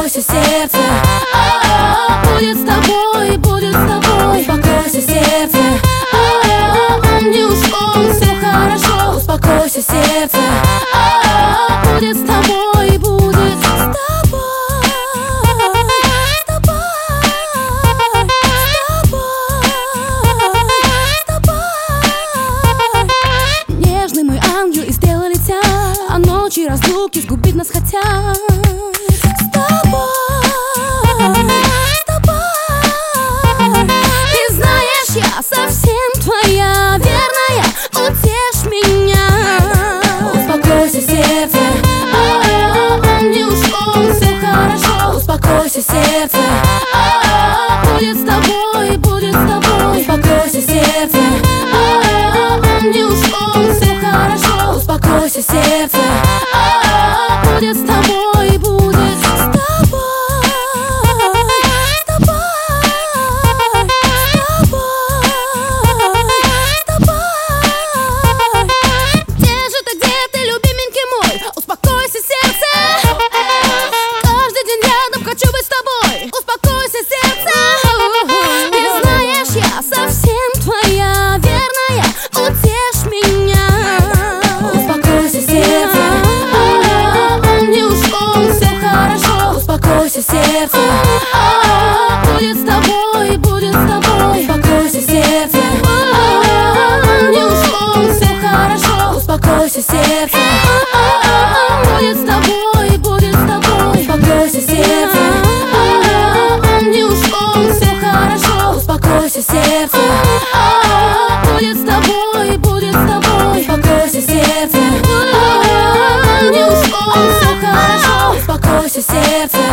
Успокойся, сердце, будет с тобой, будет с тобой. Успокойся, сердце, он не ушел, все хорошо. Успокойся, сердце, будет с тобой, будет с тобой, с тобой, с тобой, с тобой. Нежный мой ангел, и стрелы летят, а ночи разлуки сгубить нас хотят. С тобой, с тобой. Ты знаешь, я совсем твоя, верная, утешь меня. Успокойся, сердце, он не ушел, все хорошо. Успокойся, сердце, будет с тобой, будет с тобой. Успокойся, сердце, он не ушел, все хорошо. Успокойся, сердце, будет с тобой, будет с тобой, с тобой, с тобой, с тобой. Где же ты, где ты, любименький мой? Успокойся, сердце, каждый день рядом хочу быть с тобой. Успокойся, сердце, ты знаешь, я совсем твоя, верная, утешь меня. Успокойся, сердце, он не ушел, все хорошо. Успокойся, сердце, будет с тобой, будет с тобой. Успокойся, сердце, он не ушел, все хорошо. Успокойся, сердце, будет с тобой, будет с тобой. Успокойся, сердце, он не ушел, все хорошо. Успокойся, сердце, будет с тобой, будет с тобой. Успокойся, сердце, он не ушел, все хорошо. Успокойся, сердце.